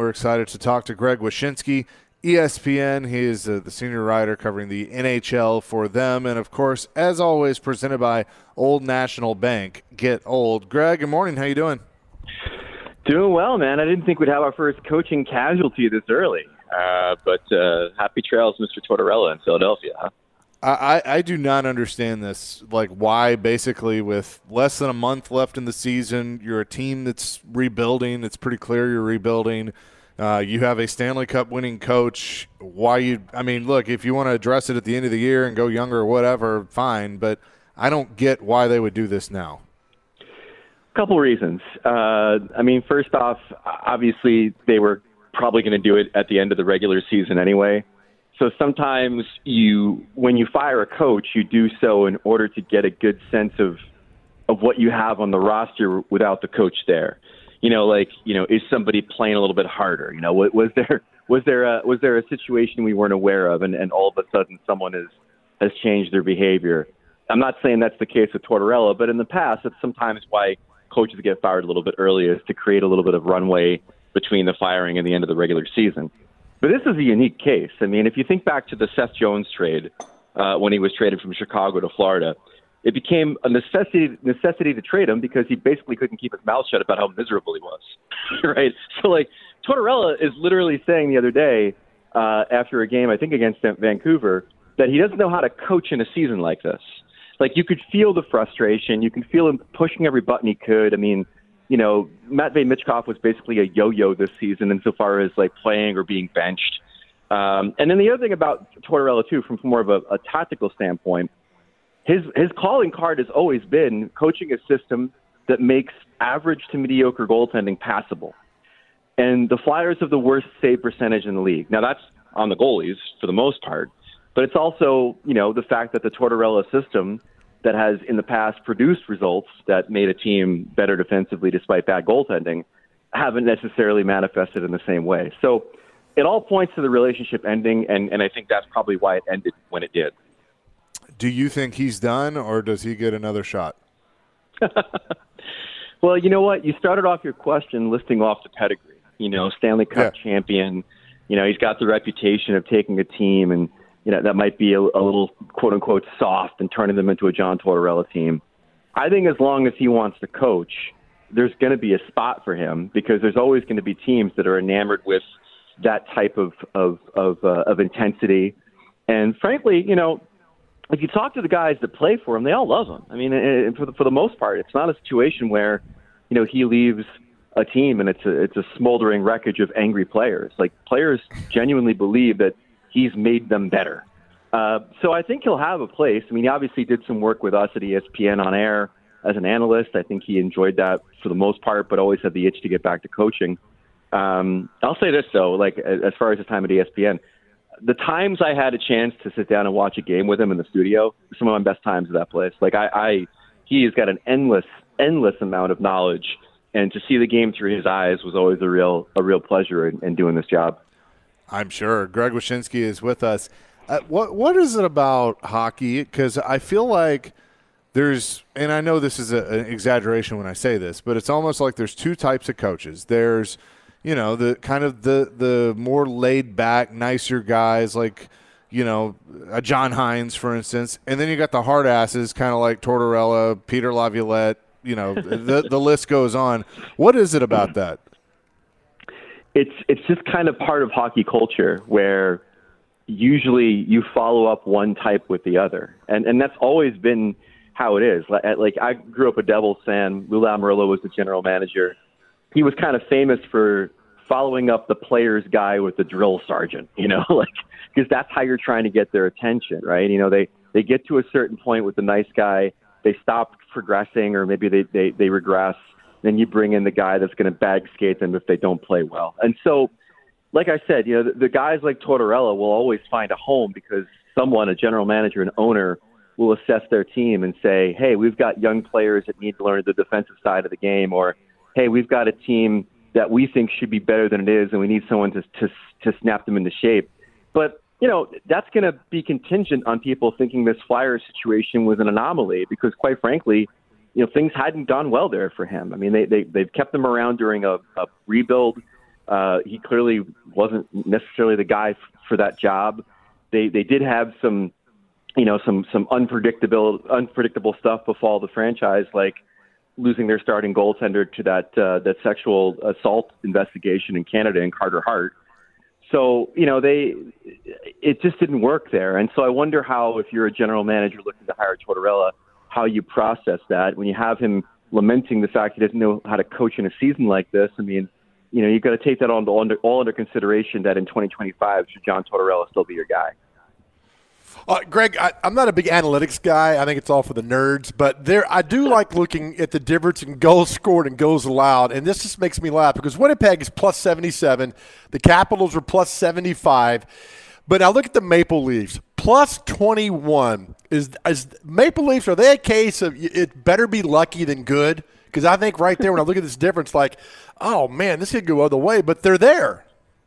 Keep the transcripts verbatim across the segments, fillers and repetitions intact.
we're excited to talk to Greg Wyshynski, E S P N. He is uh, the senior writer covering the N H L for them. And, of course, as always, presented by Old National Bank. Get old. Greg, good morning. How you doing? Doing well, man. I didn't think we'd have our first coaching casualty this early. Uh, but uh, happy trails, Mister Tortorella in Philadelphia. Huh? I, I do not understand this, like why basically with less than a month left in the season, you're a team that's rebuilding. It's pretty clear you're rebuilding. Uh, you have a Stanley Cup winning coach. Why you – I mean, look, if you want to address it at the end of the year and go younger or whatever, fine. But I don't get why they would do this now. A couple reasons. Uh, I mean, first off, obviously they were probably going to do it at the end of the regular season anyway. So sometimes you, when you fire a coach, you do so in order to get a good sense of of what you have on the roster without the coach there. You know, like, you know, is somebody playing a little bit harder? You know, was, was there was there a, was there a situation we weren't aware of, and, and all of a sudden someone has has changed their behavior? I'm not saying that's the case with Tortorella, but in the past, that's sometimes why coaches get fired a little bit early, is to create a little bit of runway between the firing and the end of the regular season. But this is a unique case. I mean, if you think back to the Seth Jones trade, uh, when he was traded from Chicago to Florida, it became a necessity necessity to trade him because he basically couldn't keep his mouth shut about how miserable he was, right? So, like, Tortorella is literally saying the other day uh, after a game, I think against Vancouver, that he doesn't know how to coach in a season like this. Like, you could feel the frustration. You can feel him pushing every button he could. I mean, you know, Matvei Michkov was basically a yo-yo this season insofar as, like, playing or being benched. Um, and then the other thing about Tortorella, too, from more of a, a tactical standpoint, his his calling card has always been coaching a system that makes average to mediocre goaltending passable. And the Flyers have the worst save percentage in the league. Now, that's on the goalies for the most part, but it's also, you know, the fact that the Tortorella system that has in the past produced results that made a team better defensively despite bad goaltending haven't necessarily manifested in the same way. So it all points to the relationship ending, and, and I think that's probably why it ended when it did. Do you think he's done, or does he get another shot? Well, you know what? You started off your question listing off the pedigree. You know, Stanley Cup yeah. champion. You know, he's got the reputation of taking a team and, you know, that might be a, a little quote-unquote soft and turning them into a John Tortorella team. I think as long as he wants to coach, there's going to be a spot for him because there's always going to be teams that are enamored with that type of of of, uh, of intensity. And frankly, you know, if you talk to the guys that play for him, they all love him. I mean, and for the, for the most part, it's not a situation where, you know, he leaves a team and it's a, it's a smoldering wreckage of angry players. Like, players genuinely believe that he's made them better. Uh, so I think he'll have a place. I mean, he obviously did some work with us at E S P N on air as an analyst. I think he enjoyed that for the most part, but always had the itch to get back to coaching. Um, I'll say this, though, like, as far as his time at E S P N, the times I had a chance to sit down and watch a game with him in the studio, some of my best times at that place. Like, I, I he has got an endless, endless amount of knowledge, and to see the game through his eyes was always a real, a real pleasure in, in doing this job. I'm sure. Greg Wyshynski is with us. Uh, what what is it about hockey? Because I feel like there's, and I know this is a, an exaggeration when I say this, but it's almost like there's two types of coaches. There's, you know, the kind of the the more laid back, nicer guys like, you know, a John Hines, for instance, and then you got the hard asses, kind of like Tortorella, Peter Laviolette. You know, the the list goes on. What is it about that? It's it's just kind of part of hockey culture where usually you follow up one type with the other. And and that's always been how it is. Like, like I grew up a Devils fan. Lou Lamoriello was the general manager. He was kind of famous for following up the player's guy with the drill sergeant, you know, like, because that's how you're trying to get their attention, right? You know, they, they get to a certain point with the nice guy, they stop progressing, or maybe they, they, they regress. Then you bring in the guy that's going to bag skate them if they don't play well. And so, like I said, you know, the, the guys like Tortorella will always find a home because someone, a general manager, an owner, will assess their team and say, hey, we've got young players that need to learn the defensive side of the game, or, hey, we've got a team that we think should be better than it is, and we need someone to to, to snap them into shape. But, you know, that's going to be contingent on people thinking this Flyers situation was an anomaly because, quite frankly, you know, things hadn't gone well there for him. I mean, they, they, they've kept him around during a, a rebuild. Uh, he clearly wasn't necessarily the guy f- for that job. They they did have some, you know, some some unpredictable unpredictable stuff befall the franchise, like losing their starting goaltender to that uh, that sexual assault investigation in Canada in Carter Hart. So, you know, they it just didn't work there. And so I wonder how, if you're a general manager looking to hire Tortorella, how you process that when you have him lamenting the fact he doesn't know how to coach in a season like this. I mean, you know, you've got to take that all under, all under consideration that in twenty twenty-five, should John Tortorella still be your guy? Uh, Greg, I, I'm not a big analytics guy. I think it's all for the nerds. But there, I do like looking at the difference in goals scored and goals allowed. And this just makes me laugh because Winnipeg is plus seventy-seven. The Capitals are plus seventy-five. But now look at the Maple Leafs, plus twenty-one. Is, is Maple Leafs, are they a case of it better be lucky than good? Because I think right there when I look at this difference, like, oh, man, this could go other way. But they're there.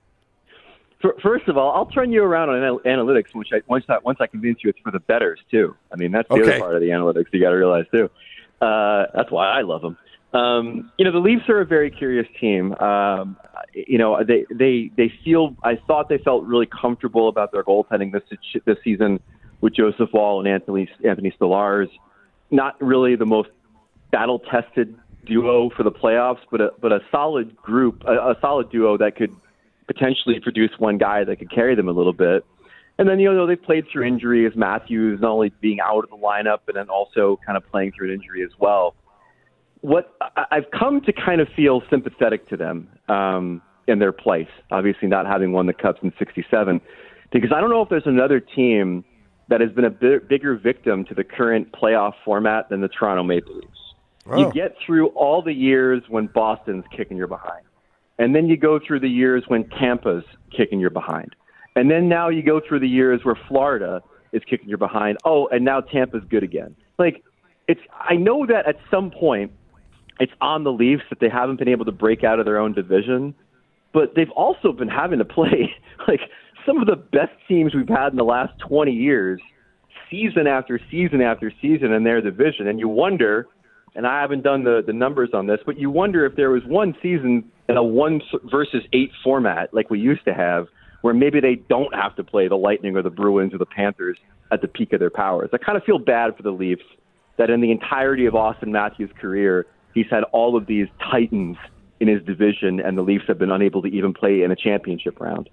First of all, I'll turn you around on analytics once I, once I, once I convince you it's for the bettors, too. I mean, that's the okay. other part of the analytics you got to realize, too. Uh, that's why I love them. Um, you know, the Leafs are a very curious team. Um, you know, they, they, they feel – I thought they felt really comfortable about their goaltending this this season with Joseph Woll and Anthony, Anthony Stolarz. Not really the most battle-tested duo for the playoffs, but a, but a solid group, a, a solid duo that could – potentially produce one guy that could carry them a little bit. And then, you know, they've played through injuries, Matthews not only being out of the lineup, but then also kind of playing through an injury as well. What I've come to kind of feel sympathetic to them um, in their place, obviously not having won the Cups in sixty-seven, because I don't know if there's another team that has been a bit bigger victim to the current playoff format than the Toronto Maple Leafs. Oh. You get through all the years when Boston's kicking your behind. And then you go through the years when Tampa's kicking your behind. And then now you go through the years where Florida is kicking your behind. Oh, and now Tampa's good again. Like, it's. I know that at some point it's on the Leafs that they haven't been able to break out of their own division, but they've also been having to play like some of the best teams we've had in the last twenty years, season after season after season in their division. And you wonder, and I haven't done the, the numbers on this, but you wonder if there was one season in a one versus eight format like we used to have, where maybe they don't have to play the Lightning or the Bruins or the Panthers at the peak of their powers. I kind of feel bad for the Leafs that in the entirety of Auston Matthews' career, he's had all of these titans in his division, and the Leafs have been unable to even play in a championship round.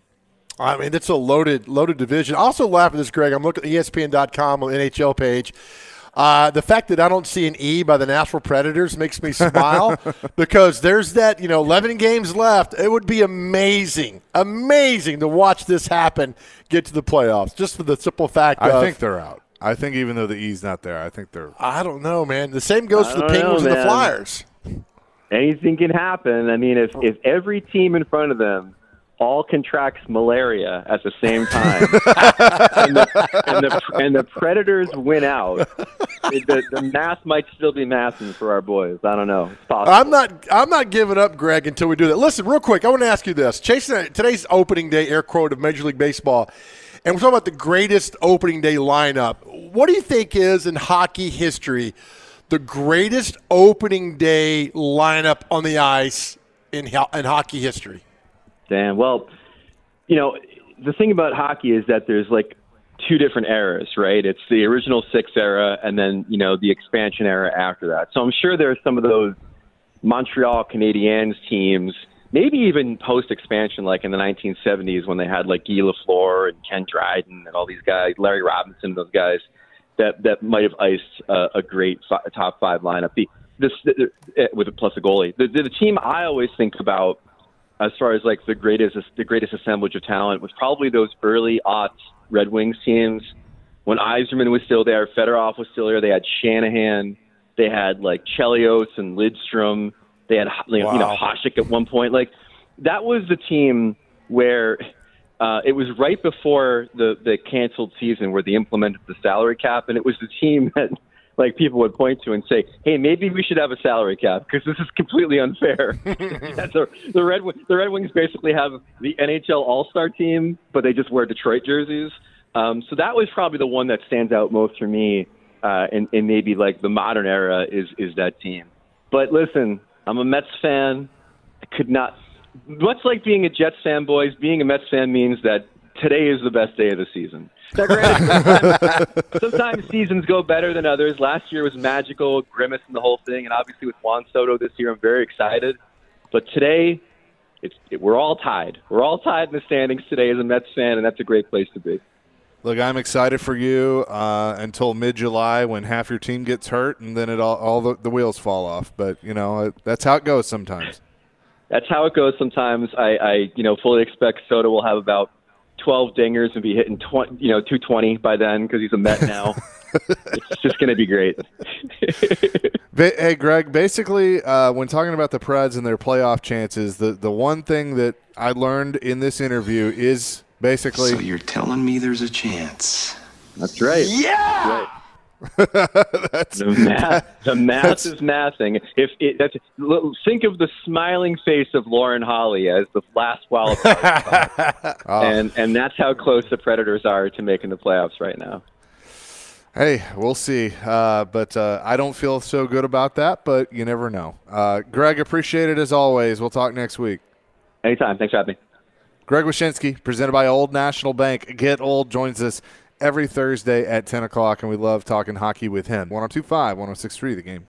I mean, it's a loaded, loaded division. I also laugh at this, Greg. I'm looking at E S P N dot com on the N H L page. Uh, the fact that I don't see an E by the Nashville Predators makes me smile because there's that, you know, eleven games left. It would be amazing, amazing to watch this happen, get to the playoffs, just for the simple fact I of – I think they're out. I think even though the E's not there, I think they're – I don't know, man. The same goes I for the Penguins know, and the Flyers. Anything can happen. I mean, if, if every team in front of them all contracts malaria at the same time, and, the, and, the, and the Predators win out, the, the math might still be mathing for our boys. I don't know. It's possible. I'm not. I'm not giving up, Greg, until we do that. Listen, real quick. I want to ask you this: Chasing today's opening day, air quote, of Major League Baseball, and we're talking about the greatest opening day lineup. What do you think is in hockey history the greatest opening day lineup on the ice in in hockey history? Damn. Well, you know, the thing about hockey is that there's like two different eras, right? It's the original six era and then, you know, the expansion era after that. So I'm sure there are some of those Montreal Canadiens teams, maybe even post-expansion, like in the nineteen seventies when they had like Guy Lafleur and Ken Dryden and all these guys, Larry Robinson, those guys, that, that might have iced uh, a great fi- top five lineup. The, this, the, with a plus a goalie. The, the, the team I always think about as far as like the greatest the greatest assemblage of talent was probably those early aughts Red Wings teams when Yzerman was still there, Fedorov was still there. They had Shanahan, they had like Chelios and Lidstrom, they had you know, wow. you know Hasek at one point. Like that was the team where uh, it was right before the the canceled season where they implemented the salary cap, and it was the team that like people would point to and say, "Hey, maybe we should have a salary cap because this is completely unfair." That's a, the Red the Red Wings basically have the N H L All-Star team, but they just wear Detroit jerseys. Um, so that was probably the one that stands out most for me, uh, in, in maybe like the modern era is is that team. But listen, I'm a Mets fan. I could not. much like being a Jets fan, boys, being a Mets fan means that today is the best day of the season. Now, granted, sometimes, sometimes seasons go better than others. Last year was magical, Grimace and the whole thing, and obviously with Juan Soto this year, I'm very excited. But today, it's it, we're all tied. We're all tied in the standings today as a Mets fan, and that's a great place to be. Look, I'm excited for you uh, until mid-July when half your team gets hurt, and then it all, all the, the wheels fall off. But, you know, that's how it goes sometimes. That's how it goes sometimes. I, I you know, fully expect Soto will have about twelve dingers and be hitting twenty, you know, two twenty by then because he's a Met now. It's just going to be great. Hey, Greg, basically, uh, when talking about the Preds and their playoff chances, the, the one thing that I learned in this interview is basically – So you're telling me there's a chance. That's right. Yeah! That's right. that's, the math, the math is mathing. If it, that's, think of the smiling face of Lauren Holly as the last wild card spot. oh. and and that's how close the Predators are to making the playoffs right now. Hey, we'll see. Uh, but uh, I don't feel so good about that, but you never know. Uh, Greg, appreciate it as always. We'll talk next week. Anytime. Thanks for having me. Greg Wyshynski, presented by Old National Bank. Get Old joins us every Thursday at ten o'clock, and we love talking hockey with him. one oh two point five, one oh six point three The Game.